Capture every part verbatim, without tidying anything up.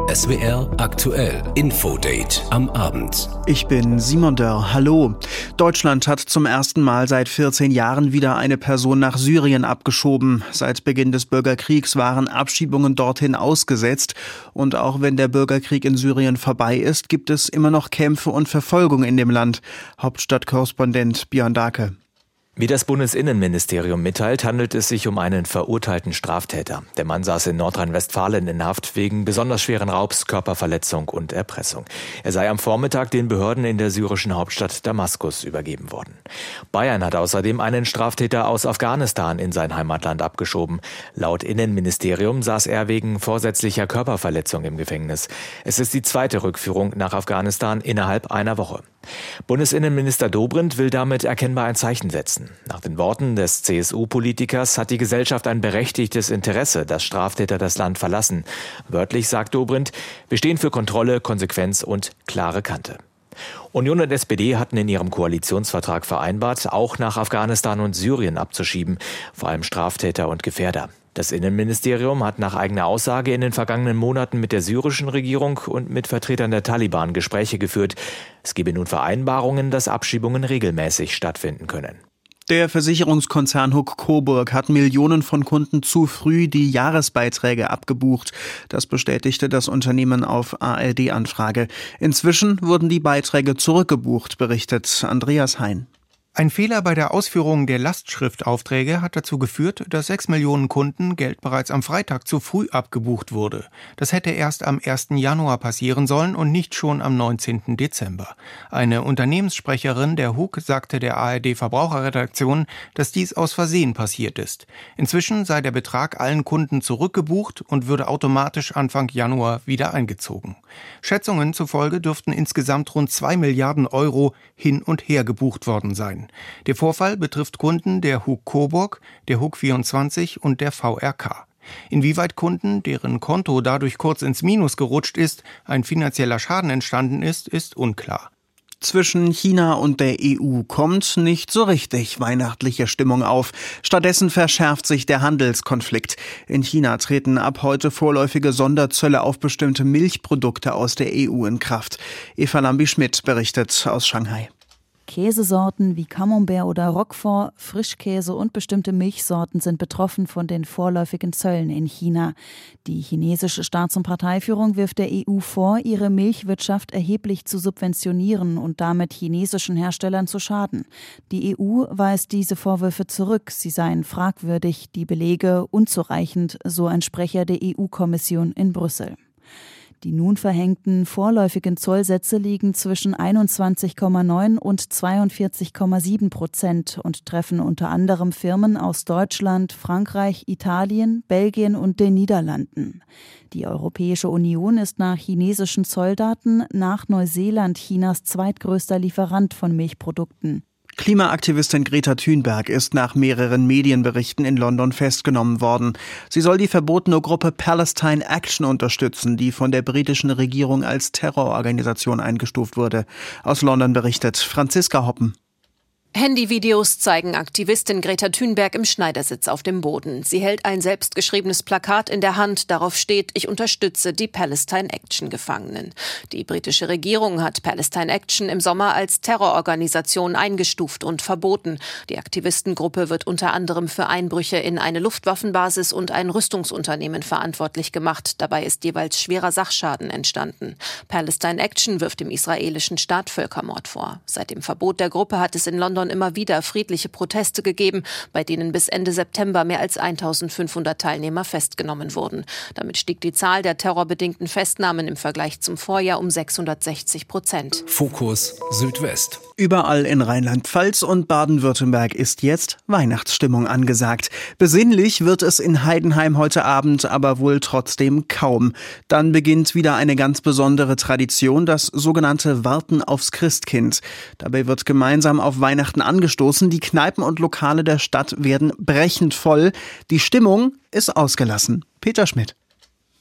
S W R aktuell Infodate am Abend. Ich bin Simon Dörr. Hallo. Deutschland hat zum ersten Mal seit vierzehn Jahren wieder eine Person nach Syrien abgeschoben. Seit Beginn des Bürgerkriegs waren Abschiebungen dorthin ausgesetzt. Und auch wenn der Bürgerkrieg in Syrien vorbei ist, gibt es immer noch Kämpfe und Verfolgung in dem Land. Hauptstadtkorrespondent Björn Dake. Wie das Bundesinnenministerium mitteilt, handelt es sich um einen verurteilten Straftäter. Der Mann saß in Nordrhein-Westfalen in Haft wegen besonders schweren Raubs, Körperverletzung und Erpressung. Er sei am Vormittag den Behörden in der syrischen Hauptstadt Damaskus übergeben worden. Bayern hat außerdem einen Straftäter aus Afghanistan in sein Heimatland abgeschoben. Laut Innenministerium saß er wegen vorsätzlicher Körperverletzung im Gefängnis. Es ist die zweite Rückführung nach Afghanistan innerhalb einer Woche. Bundesinnenminister Dobrindt will damit erkennbar ein Zeichen setzen. Nach den Worten des C S U-Politikers hat die Gesellschaft ein berechtigtes Interesse, dass Straftäter das Land verlassen. Wörtlich sagt Dobrindt, wir stehen für Kontrolle, Konsequenz und klare Kante. Union und S P D hatten in ihrem Koalitionsvertrag vereinbart, auch nach Afghanistan und Syrien abzuschieben, vor allem Straftäter und Gefährder. Das Innenministerium hat nach eigener Aussage in den vergangenen Monaten mit der syrischen Regierung und mit Vertretern der Taliban Gespräche geführt. Es gebe nun Vereinbarungen, dass Abschiebungen regelmäßig stattfinden können. Der Versicherungskonzern Huck Coburg hat Millionen von Kunden zu früh die Jahresbeiträge abgebucht. Das bestätigte das Unternehmen auf A R D-Anfrage. Inzwischen wurden die Beiträge zurückgebucht, berichtet Andreas Hein. Ein Fehler bei der Ausführung der Lastschriftaufträge hat dazu geführt, dass sechs Millionen Kunden Geld bereits am Freitag zu früh abgebucht wurde. Das hätte erst am ersten Januar passieren sollen und nicht schon am neunzehnten Dezember. Eine Unternehmenssprecherin der Huck sagte der A R D-Verbraucherredaktion, dass dies aus Versehen passiert ist. Inzwischen sei der Betrag allen Kunden zurückgebucht und würde automatisch Anfang Januar wieder eingezogen. Schätzungen zufolge dürften insgesamt rund zwei Milliarden Euro hin und her gebucht worden sein. Der Vorfall betrifft Kunden der Huck Coburg, der Huck vierundzwanzig und der V R K. Inwieweit Kunden, deren Konto dadurch kurz ins Minus gerutscht ist, ein finanzieller Schaden entstanden ist, ist unklar. Zwischen China und der E U kommt nicht so richtig weihnachtliche Stimmung auf. Stattdessen verschärft sich der Handelskonflikt. In China treten ab heute vorläufige Sonderzölle auf bestimmte Milchprodukte aus der E U in Kraft. Eva Lambi-Schmidt berichtet aus Shanghai. Käsesorten wie Camembert oder Roquefort, Frischkäse und bestimmte Milchsorten sind betroffen von den vorläufigen Zöllen in China. Die chinesische Staats- und Parteiführung wirft der E U vor, ihre Milchwirtschaft erheblich zu subventionieren und damit chinesischen Herstellern zu schaden. Die E U weist diese Vorwürfe zurück, sie seien fragwürdig, die Belege unzureichend, so ein Sprecher der E U-Kommission in Brüssel. Die nun verhängten vorläufigen Zollsätze liegen zwischen einundzwanzig Komma neun und zweiundvierzig Komma sieben Prozent und treffen unter anderem Firmen aus Deutschland, Frankreich, Italien, Belgien und den Niederlanden. Die Europäische Union ist nach chinesischen Zolldaten nach Neuseeland Chinas zweitgrößter Lieferant von Milchprodukten. Klimaaktivistin Greta Thunberg ist nach mehreren Medienberichten in London festgenommen worden. Sie soll die verbotene Gruppe Palestine Action unterstützen, die von der britischen Regierung als Terrororganisation eingestuft wurde. Aus London berichtet Franziska Hoppen. Handyvideos zeigen Aktivistin Greta Thunberg im Schneidersitz auf dem Boden. Sie hält ein selbstgeschriebenes Plakat in der Hand. Darauf steht: Ich unterstütze die Palestine Action Gefangenen. Die britische Regierung hat Palestine Action im Sommer als Terrororganisation eingestuft und verboten. Die Aktivistengruppe wird unter anderem für Einbrüche in eine Luftwaffenbasis und ein Rüstungsunternehmen verantwortlich gemacht. Dabei ist jeweils schwerer Sachschaden entstanden. Palestine Action wirft dem israelischen Staat Völkermord vor. Seit dem Verbot der Gruppe hat es in London immer wieder friedliche Proteste gegeben, bei denen bis Ende September mehr als eintausendfünfhundert Teilnehmer festgenommen wurden. Damit stieg die Zahl der terrorbedingten Festnahmen im Vergleich zum Vorjahr um sechshundertsechzig Prozent. Fokus Südwest. Überall in Rheinland-Pfalz und Baden-Württemberg ist jetzt Weihnachtsstimmung angesagt. Besinnlich wird es in Heidenheim heute Abend aber wohl trotzdem kaum. Dann beginnt wieder eine ganz besondere Tradition, das sogenannte Warten aufs Christkind. Dabei wird gemeinsam auf Weihnachten angestoßen. Die Kneipen und Lokale der Stadt werden brechend voll. Die Stimmung ist ausgelassen. Peter Schmidt.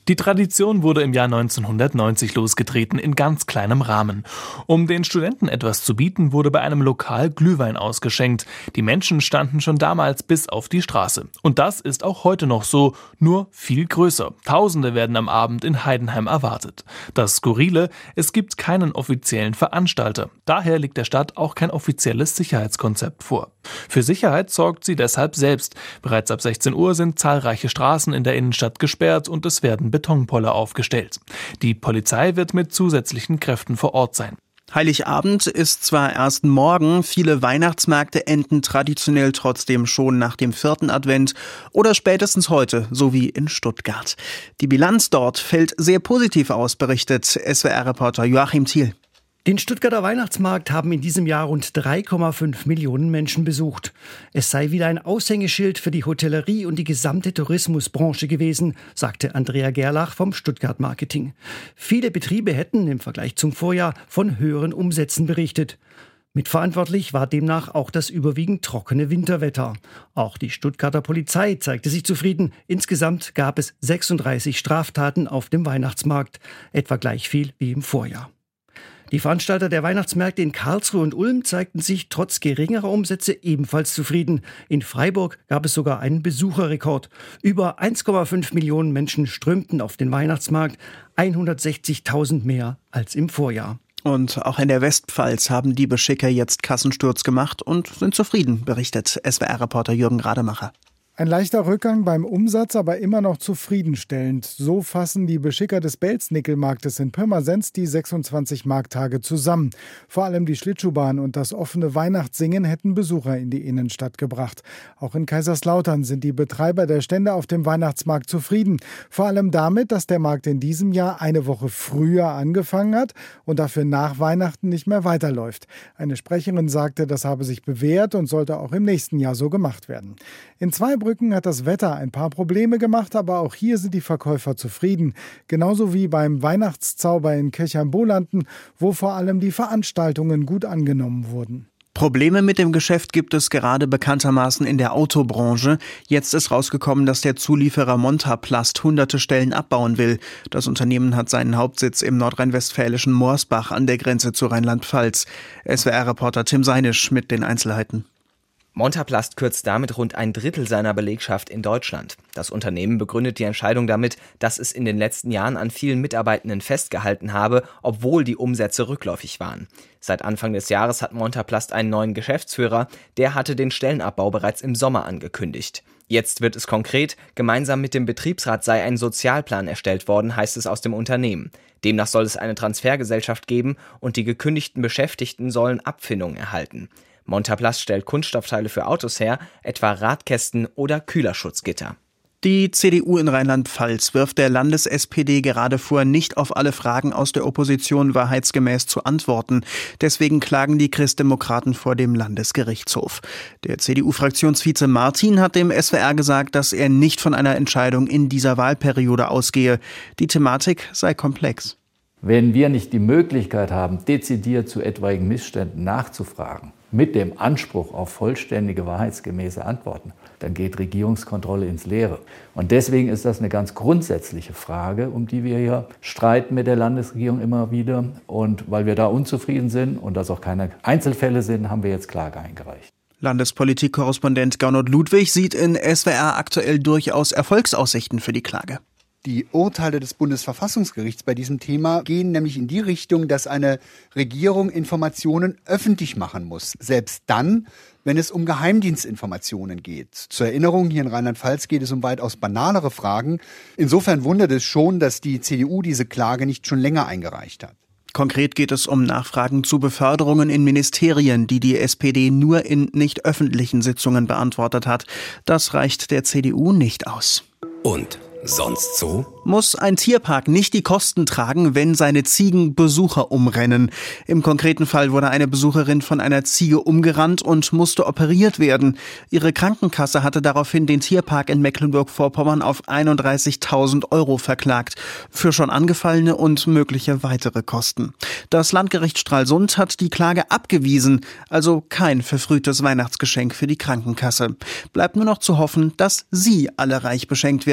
Die Tradition wurde im Jahr neunzehnhundertneunzig losgetreten, in ganz kleinem Rahmen. Um den Studenten etwas zu bieten, wurde bei einem Lokal Glühwein ausgeschenkt. Die Menschen standen schon damals bis auf die Straße. Und das ist auch heute noch so, nur viel größer. Tausende werden am Abend in Heidenheim erwartet. Das Skurrile, es gibt keinen offiziellen Veranstalter. Daher liegt der Stadt auch kein offizielles Sicherheitskonzept vor. Für Sicherheit sorgt sie deshalb selbst. Bereits ab sechzehn Uhr sind zahlreiche Straßen in der Innenstadt gesperrt und es werden Betonpoller aufgestellt. Die Polizei wird mit zusätzlichen Kräften vor Ort sein. Heiligabend ist zwar erst morgen, viele Weihnachtsmärkte enden traditionell trotzdem schon nach dem vierten Advent oder spätestens heute, so wie in Stuttgart. Die Bilanz dort fällt sehr positiv aus, berichtet S W R-Reporter Joachim Thiel. Den Stuttgarter Weihnachtsmarkt haben in diesem Jahr rund drei Komma fünf Millionen Menschen besucht. Es sei wieder ein Aushängeschild für die Hotellerie und die gesamte Tourismusbranche gewesen, sagte Andrea Gerlach vom Stuttgart Marketing. Viele Betriebe hätten im Vergleich zum Vorjahr von höheren Umsätzen berichtet. Mitverantwortlich war demnach auch das überwiegend trockene Winterwetter. Auch die Stuttgarter Polizei zeigte sich zufrieden. Insgesamt gab es sechsunddreißig Straftaten auf dem Weihnachtsmarkt, etwa gleich viel wie im Vorjahr. Die Veranstalter der Weihnachtsmärkte in Karlsruhe und Ulm zeigten sich trotz geringerer Umsätze ebenfalls zufrieden. In Freiburg gab es sogar einen Besucherrekord. Über eins Komma fünf Millionen Menschen strömten auf den Weihnachtsmarkt, hundertsechzigtausend mehr als im Vorjahr. Und auch in der Westpfalz haben die Beschicker jetzt Kassensturz gemacht und sind zufrieden, berichtet S W R-Reporter Jürgen Rademacher. Ein leichter Rückgang beim Umsatz, aber immer noch zufriedenstellend. So fassen die Beschicker des Belznickelmarktes in Pirmasens die sechsundzwanzig Markttage zusammen. Vor allem die Schlittschuhbahn und das offene Weihnachtssingen hätten Besucher in die Innenstadt gebracht. Auch in Kaiserslautern sind die Betreiber der Stände auf dem Weihnachtsmarkt zufrieden. Vor allem damit, dass der Markt in diesem Jahr eine Woche früher angefangen hat und dafür nach Weihnachten nicht mehr weiterläuft. Eine Sprecherin sagte, das habe sich bewährt und sollte auch im nächsten Jahr so gemacht werden. In Zweibrücken hat das Wetter ein paar Probleme gemacht, aber auch hier sind die Verkäufer zufrieden. Genauso wie beim Weihnachtszauber in Kirchheim-Bolanden, wo vor allem die Veranstaltungen gut angenommen wurden. Probleme mit dem Geschäft gibt es gerade bekanntermaßen in der Autobranche. Jetzt ist rausgekommen, dass der Zulieferer Montaplast hunderte Stellen abbauen will. Das Unternehmen hat seinen Hauptsitz im nordrhein-westfälischen Morsbach an der Grenze zu Rheinland-Pfalz. S W R-Reporter Tim Seinisch mit den Einzelheiten. Montaplast kürzt damit rund ein Drittel seiner Belegschaft in Deutschland. Das Unternehmen begründet die Entscheidung damit, dass es in den letzten Jahren an vielen Mitarbeitenden festgehalten habe, obwohl die Umsätze rückläufig waren. Seit Anfang des Jahres hat Montaplast einen neuen Geschäftsführer, der hatte den Stellenabbau bereits im Sommer angekündigt. Jetzt wird es konkret, gemeinsam mit dem Betriebsrat sei ein Sozialplan erstellt worden, heißt es aus dem Unternehmen. Demnach soll es eine Transfergesellschaft geben und die gekündigten Beschäftigten sollen Abfindungen erhalten. Montaplast stellt Kunststoffteile für Autos her, etwa Radkästen oder Kühlerschutzgitter. Die C D U in Rheinland-Pfalz wirft der Landes-S P D gerade vor, nicht auf alle Fragen aus der Opposition wahrheitsgemäß zu antworten. Deswegen klagen die Christdemokraten vor dem Landesgerichtshof. Der C D U-Fraktionsvize Martin hat dem S W R gesagt, dass er nicht von einer Entscheidung in dieser Wahlperiode ausgehe. Die Thematik sei komplex. Wenn wir nicht die Möglichkeit haben, dezidiert zu etwaigen Missständen nachzufragen, mit dem Anspruch auf vollständige, wahrheitsgemäße Antworten, dann geht Regierungskontrolle ins Leere. Und deswegen ist das eine ganz grundsätzliche Frage, um die wir hier streiten mit der Landesregierung immer wieder. Und weil wir da unzufrieden sind und das auch keine Einzelfälle sind, haben wir jetzt Klage eingereicht. Landespolitik-Korrespondent Gernot Ludwig sieht in S W R aktuell durchaus Erfolgsaussichten für die Klage. Die Urteile des Bundesverfassungsgerichts bei diesem Thema gehen nämlich in die Richtung, dass eine Regierung Informationen öffentlich machen muss. Selbst dann, wenn es um Geheimdienstinformationen geht. Zur Erinnerung, hier in Rheinland-Pfalz geht es um weitaus banalere Fragen. Insofern wundert es schon, dass die C D U diese Klage nicht schon länger eingereicht hat. Konkret geht es um Nachfragen zu Beförderungen in Ministerien, die die S P D nur in nicht öffentlichen Sitzungen beantwortet hat. Das reicht der C D U nicht aus. Und sonst so? Muss ein Tierpark nicht die Kosten tragen, wenn seine Ziegen Besucher umrennen? Im konkreten Fall wurde eine Besucherin von einer Ziege umgerannt und musste operiert werden. Ihre Krankenkasse hatte daraufhin den Tierpark in Mecklenburg-Vorpommern auf einunddreißigtausend Euro verklagt. Für schon angefallene und mögliche weitere Kosten. Das Landgericht Stralsund hat die Klage abgewiesen, also kein verfrühtes Weihnachtsgeschenk für die Krankenkasse. Bleibt nur noch zu hoffen, dass Sie alle reich beschenkt werden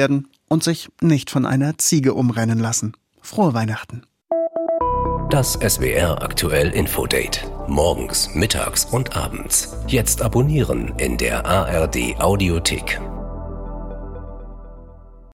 und sich nicht von einer Ziege umrennen lassen. Frohe Weihnachten. Das S W R Aktuell Infodate. Morgens, mittags und abends. Jetzt abonnieren in der A R D Audiothek.